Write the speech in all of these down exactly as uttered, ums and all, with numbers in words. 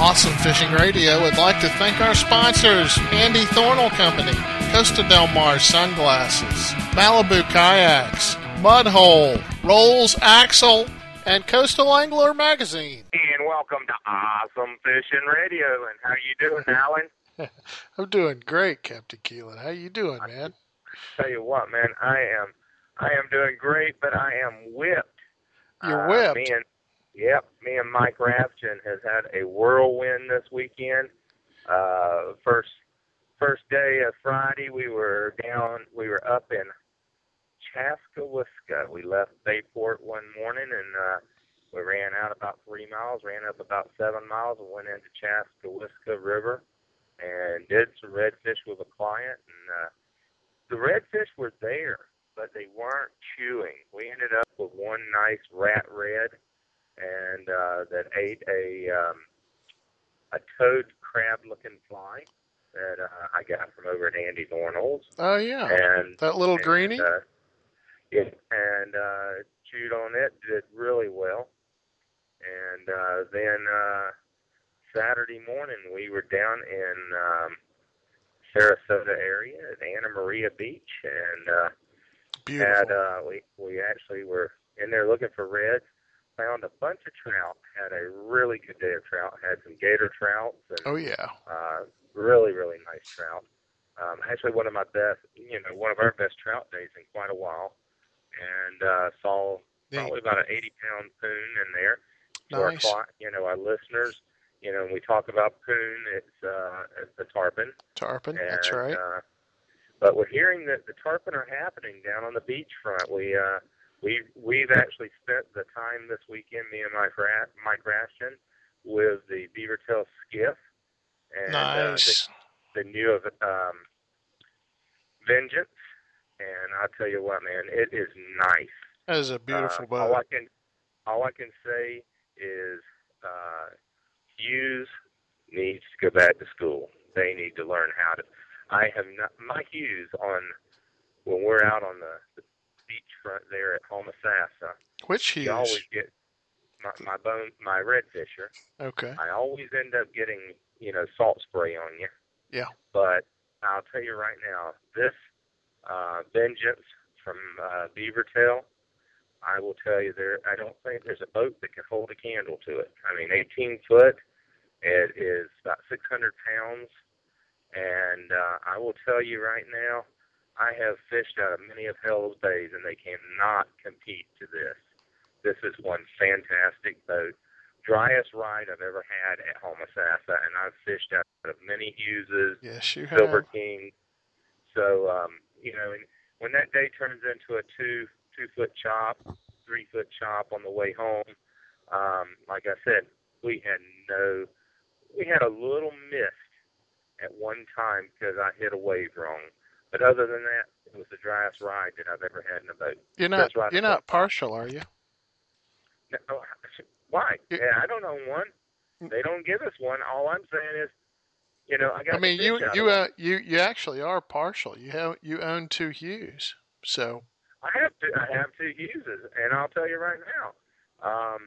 Awesome Fishing Radio would like to thank our sponsors, Andy Thornell Company, Costa Del Mar Sunglasses, Malibu Kayaks, Mudhole, Rolls Axle, and Coastal Angler Magazine. And welcome to Awesome Fishing Radio. And how you doing, Alan? I'm doing great, Captain Keelan. How you doing, man? I tell you what, man, I am I am doing great, but I am whipped. You're whipped? Uh, me and, yep, me and Mike Rafton has had a whirlwind this weekend. Uh, first first day of Friday, we were down, we were up in Chaskawiska. We left Bayport one morning, and uh, we ran out about three miles, ran up about seven miles, and went into Chaskawiska River and did some redfish with a client. And uh, the redfish were there, but they weren't chewing. We ended up with one nice rat red, and uh, that ate a um, a toad crab-looking fly that uh, I got from over at Andy Thornell's. Oh, yeah. And that little and, greenie? Uh, yeah, and uh, chewed on it, did really well. And uh, then uh, Saturday morning, we were down in um, Sarasota area at Anna Maria Beach, and uh, Beautiful. had uh, we we actually were in there looking for reds. Found a bunch of trout. Had a really good day of trout. Had some gator trouts. And, oh yeah. Uh, really really nice trout. Um, actually, one of my best, you know, one of our best trout days in quite a while. And uh, saw probably about an eighty pound poon in there. Nice. To our, you know, our listeners, you know, when we talk about poon, it's uh, it's the tarpon. Tarpon, and, that's right. Uh, but we're hearing that the tarpon are happening down on the beachfront. We uh, we we've actually spent the time this weekend, me and Mike Ra- Mike Rashton, with the beavertail skiff and nice. uh, the, the new um, Vengeance. And I'll tell you what, man, it is nice. That is a beautiful uh, boat. All I can, all I can say is uh, Hughes needs to go back to school. They need to learn how to. I have not, my Hughes on, when we're out on the, the beachfront there at Homosassa. Which Hughes? You always get my, my bone, my redfisher. Okay. I always end up getting, you know, salt spray on you. Yeah. But I'll tell you right now, this uh, Vengeance from uh, Beavertail, I will tell you there. I don't think there's a boat that can hold a candle to it. I mean, eighteen foot. It is about six hundred pounds, and uh, I will tell you right now, I have fished out of many of Hell's Bays, and they cannot compete to this. This is one fantastic boat. Driest ride I've ever had at Homosassa, and I've fished out of many Hugheses, yes, you Silver have. King. So, um, you know, and when that day turns into a two two foot chop, three foot chop on the way home, um, like I said, we had no, we had a little mist at one time because I hit a wave wrong. But other than that, it was the driest ride that I've ever had in a boat. You're not, you're not partial, are you? No, why? Yeah, I don't own one. They don't give us one. All I'm saying is, you know, I got. I mean, the you fish out you of uh, you you actually are partial. You have you own two Hughes, so. I have two. I have two Hugheses, and I'll tell you right now, um,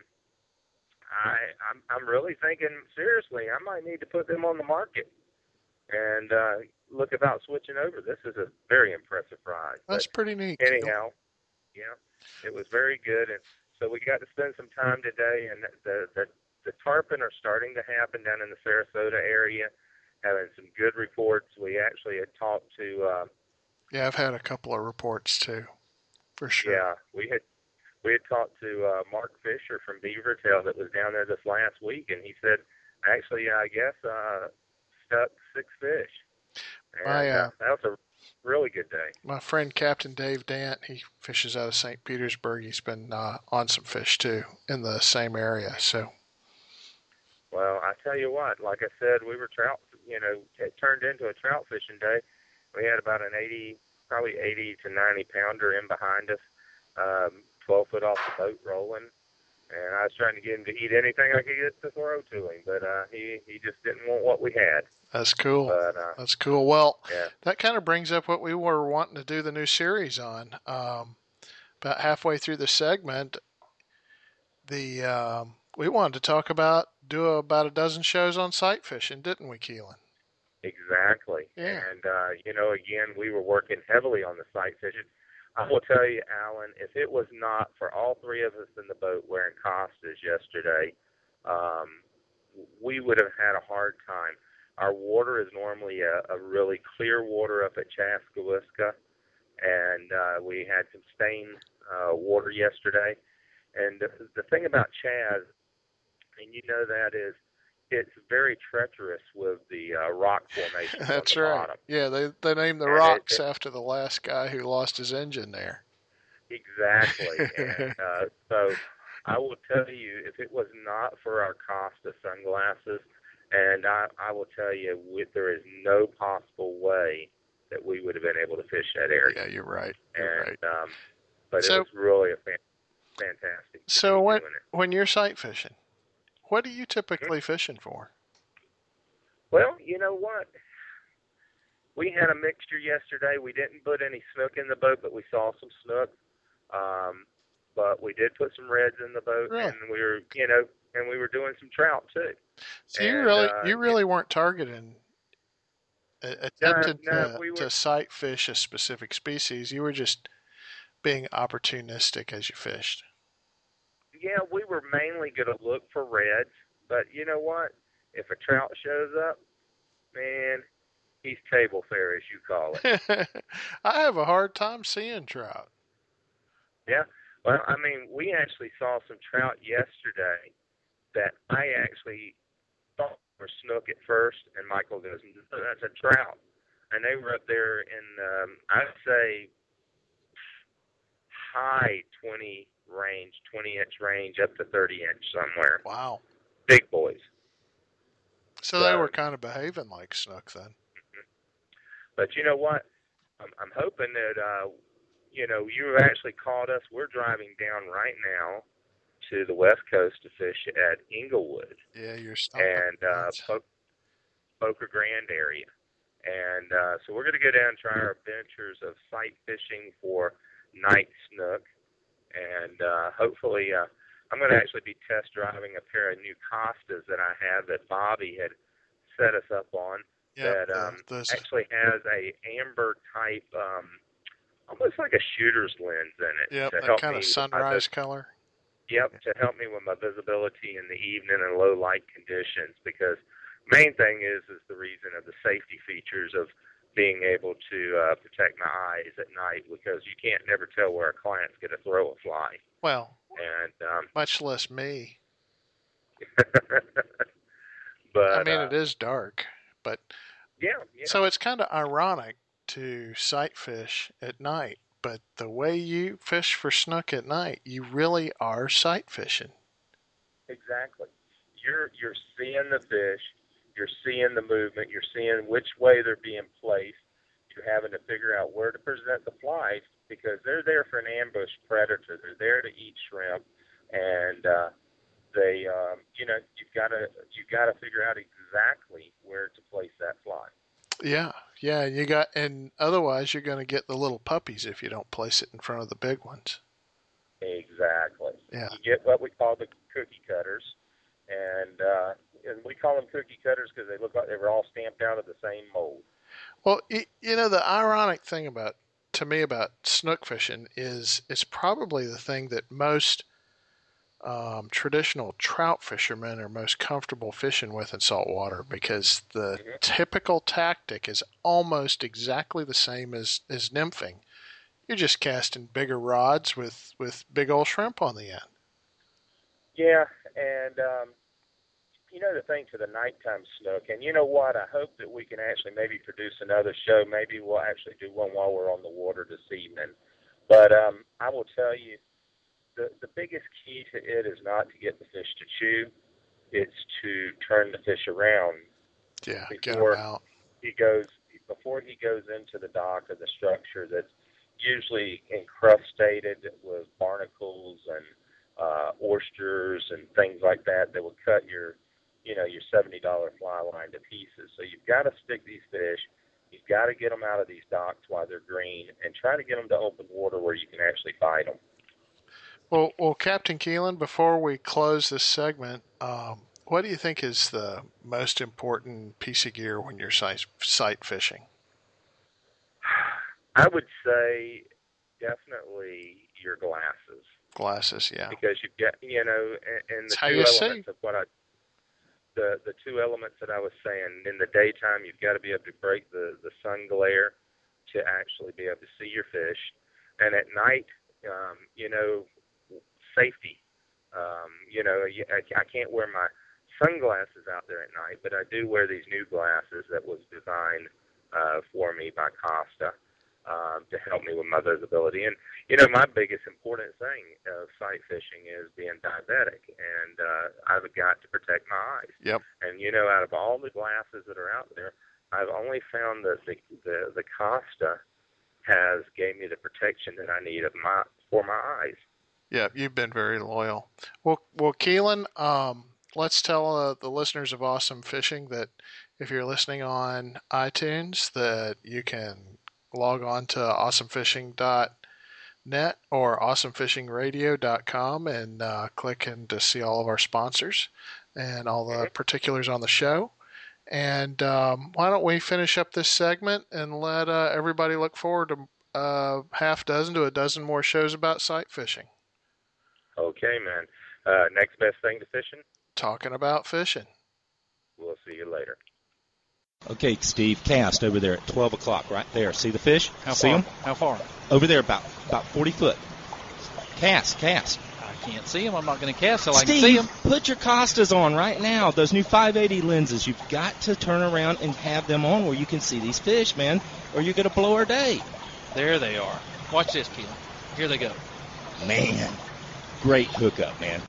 I I'm I'm really thinking seriously. I might need to put them on the market and uh, look about switching over. This is a very impressive ride. That's but pretty neat. Anyhow, yeah, it was very good, and so we got to spend some time today. And the the the tarpon are starting to happen down in the Sarasota area, having some good reports. We actually had talked to. Uh, yeah, I've had a couple of reports too, for sure. Yeah, we had we had talked to uh, Mark Fisher from Beavertail that was down there this last week, and he said, actually, I guess uh, stuck six fish. And My, uh, uh, that was a really good day. My friend Captain Dave Dant, he fishes out of Saint Petersburg. He's been uh, on some fish too in the same area. So. Well, I tell you what, like I said, we were trout. You know, it turned into a trout fishing day. We had about an eighty, probably eighty to ninety pounder in behind us, um, twelve foot off the boat rolling, and I was trying to get him to eat anything I could get to throw to him, but uh, he he just didn't want what we had. That's cool. But, uh, That's cool. Well, yeah. That kind of brings up what we were wanting to do the new series on. Um, about halfway through the segment, the um, we wanted to talk about do about a dozen shows on sight fishing, didn't we, Keelan? Exactly. Yeah. And, uh, you know, again, we were working heavily on the sight fishing. I will tell you, Alan, if it was not for all three of us in the boat wearing Costas yesterday, um, we would have had a hard time. Our water is normally a, a really clear water up at Chaskawiska, and uh, we had some stained uh, water yesterday. And the, the thing about Chaz, and you know that, is it's very treacherous with the uh, rock formations on That's the right. bottom. Yeah, they they named the And rocks it, it, after the last guy who lost his engine there. Exactly. And uh, so I will tell you, if it was not for our Costa sunglasses, and I, I will tell you, with, there is no possible way that we would have been able to fish that area. Yeah, you're right. You're and, right. Um, but so, it was really a fan, fantastic. So when when you're sight fishing, what are you typically mm-hmm. fishing for? Well, you know what? We had a mixture yesterday. We didn't put any snook in the boat, but we saw some snook. Um, but we did put some reds in the boat, really? and we were, you know, and we were doing some trout too. So and, you really, uh, you really weren't targeting, uh, attempted no, no, to, we were, to sight fish a specific species. You were just being opportunistic as you fished. Yeah, we were mainly going to look for reds, but you know what? If a trout shows up, man, he's table fare, as you call it. I have a hard time seeing trout. Yeah, well, I mean, we actually saw some trout yesterday that I actually thought were snook at first, and Michael goes, no, that's a trout. And they were up there in, um, I'd say, high twenty range, twenty inch range, up to thirty inch somewhere. Wow. Big boys. So, so they were kind of behaving like snook then. Mm-hmm. But you know what? I'm, I'm hoping that, uh, you know, you actually called us. We're driving down right now to the West Coast to fish at Inglewood. Yeah, you're and uh, po- Boca Grande area. And uh, so we're going to go down and try our adventures of sight fishing for night snook. And uh, hopefully, uh, I'm going to actually be test driving a pair of new Costas that I have that Bobby had set us up on. Yep, that um, the, actually has a amber type, um, almost like a shooter's lens in it. Yep, to that help kind me of sunrise with, color. Yep, to help me with my visibility in the evening and low light conditions. Because main thing is is the reason of the safety features of being able to uh, protect my eyes at night, because you can't never tell where a client's going to throw a fly. Well, and um, much less me. But I mean, uh, it is dark, but yeah, yeah. So it's kind of ironic to sight fish at night, but the way you fish for snook at night, you really are sight fishing. Exactly. You're you're seeing the fish. You're seeing the movement. You're seeing which way they're being placed. You're having to figure out where to present the flies, because they're there for an ambush predator. They're there to eat shrimp, and uh, they, um, you know, you've got to you've got to figure out exactly where to place that fly. Yeah, yeah. You got, and otherwise you're going to get the little puppies if you don't place it in front of the big ones. Exactly. Yeah. You get what we call the cookie cutters, and uh, and we call them cookie cutters because they look like they were all stamped out of the same mold. Well, you know, the ironic thing about, to me, about snook fishing is it's probably the thing that most um, traditional trout fishermen are most comfortable fishing with in salt water, because the mm-hmm. typical tactic is almost exactly the same as, as nymphing. You're just casting bigger rods with, with big old shrimp on the end. Yeah, and um, you know the thing to the nighttime snook, and you know what, I hope that we can actually maybe produce another show. Maybe we'll actually do one while we're on the water this evening. But um, I will tell you, the, the biggest key to it is not to get the fish to chew. It's to turn the fish around. Yeah, get him out. He goes, before he goes into the dock or the structure that's usually encrustated with barnacles and uh, oysters and things like that that will cut your, you know, your seventy dollar fly line to pieces. So you've got to stick these fish. You've got to get them out of these docks while they're green, and try to get them to open water where you can actually fight them. Well, well, Captain Keelan, before we close this segment, um, what do you think is the most important piece of gear when you're sight, sight fishing? I would say definitely your glasses. Glasses, yeah. Because you get, you know, and, and the That's two elements see. of what I, the the two elements that I was saying, in the daytime you've got to be able to break the, the sun glare to actually be able to see your fish. And at night, um, you know, safety. Um, you know, I, I can't wear my sunglasses out there at night, but I do wear these new glasses that was designed uh, for me by Costa. Um, to help me with my visibility. And, you know, my biggest important thing of sight fishing is being diabetic, and uh, I've got to protect my eyes. Yep. And, you know, out of all the glasses that are out there, I've only found that the, the, the Costa has gave me the protection that I need of my for my eyes. Yeah, you've been very loyal. Well, well, Keelan, um, let's tell uh, the listeners of Awesome Fishing that if you're listening on iTunes, that you can log on to awesome fishing dot net or awesome fishing radio dot com and uh, click in to see all of our sponsors and all the particulars on the show. And um, why don't we finish up this segment and let uh, everybody look forward to a uh, half dozen to a dozen more shows about sight fishing. Okay, man. Uh, next best thing to fishing? Talking about fishing. We'll see you later. Okay, Steve, cast over there at twelve o'clock, right there. See the fish? How See far? them? How far? Over there, about about forty foot. Cast, cast. I can't see them. I'm not going to cast till Steve, I can see them. Put your Costas on right now. Those new five eighty lenses. You've got to turn around and have them on where you can see these fish, man, or you're going to blow our day. There they are. Watch this, Keelan. Here they go. Man, great hookup, man.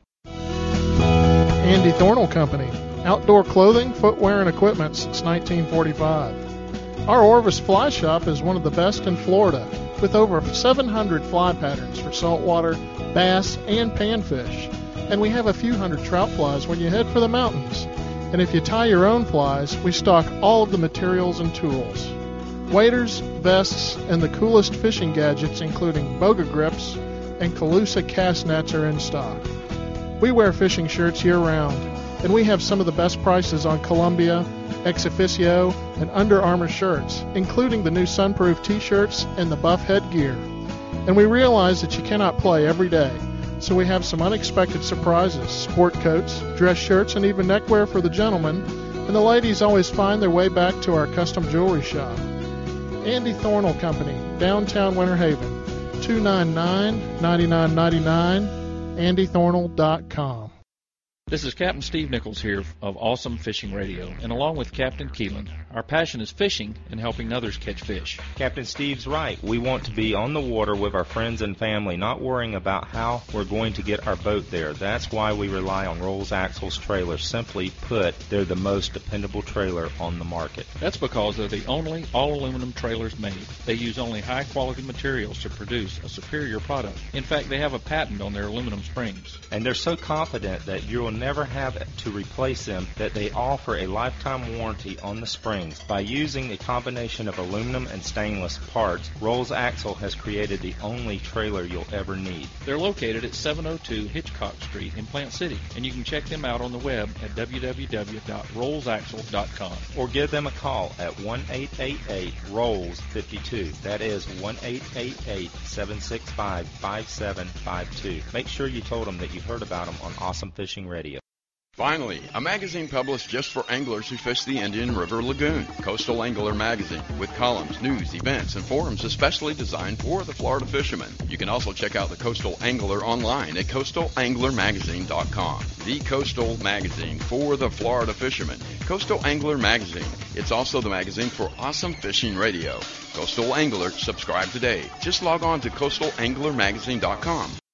Andy Thornell Company. Outdoor clothing, footwear, and equipment since nineteen forty-five. Our Orvis Fly Shop is one of the best in Florida, with over seven hundred fly patterns for saltwater, bass, and panfish. And we have a few hundred trout flies when you head for the mountains. And if you tie your own flies, we stock all of the materials and tools. Waders, vests, and the coolest fishing gadgets, including boga grips and Calusa cast nets, are in stock. We wear fishing shirts year-round, and we have some of the best prices on Columbia, Ex Officio, and Under Armour shirts, including the new Sunproof t-shirts and the Buff headgear. And we realize that you cannot play every day, so we have some unexpected surprises, sport coats, dress shirts, and even neckwear for the gentlemen, and the ladies always find their way back to our custom jewelry shop. Andy Thornell Company, downtown Winter Haven, two nine nine, nine nine nine nine, andy thornell dot com. This is Captain Steve Nichols here of Awesome Fishing Radio, and along with Captain Keelan, our passion is fishing and helping others catch fish. Captain Steve's right. We want to be on the water with our friends and family, not worrying about how we're going to get our boat there. That's why we rely on Rolls Axles trailers. Simply put, they're the most dependable trailer on the market. That's because they're the only all-aluminum trailers made. They use only high-quality materials to produce a superior product. In fact, they have a patent on their aluminum springs. And they're so confident that you'll never have to replace them that they offer a lifetime warranty on the springs. By using a combination of aluminum and stainless parts, Rolls Axle has created the only trailer you'll ever need. They're located at seven oh two Hitchcock Street in Plant City, and you can check them out on the web at w w w dot rolls axle dot com. Or give them a call at one eight eight eight rolls fifty-two. That is one eight eight eight, seven six five, five seven five two. Make sure you told them that you heard about them on Awesome Fishing Radio. Finally, a magazine published just for anglers who fish the Indian River Lagoon, Coastal Angler Magazine, with columns, news, events, and forums especially designed for the Florida fishermen. You can also check out the Coastal Angler online at coastal angler magazine dot com. The Coastal Magazine for the Florida fishermen. Coastal Angler Magazine. It's also the magazine for Awesome Fishing Radio. Coastal Angler, subscribe today. Just log on to coastal angler magazine dot com.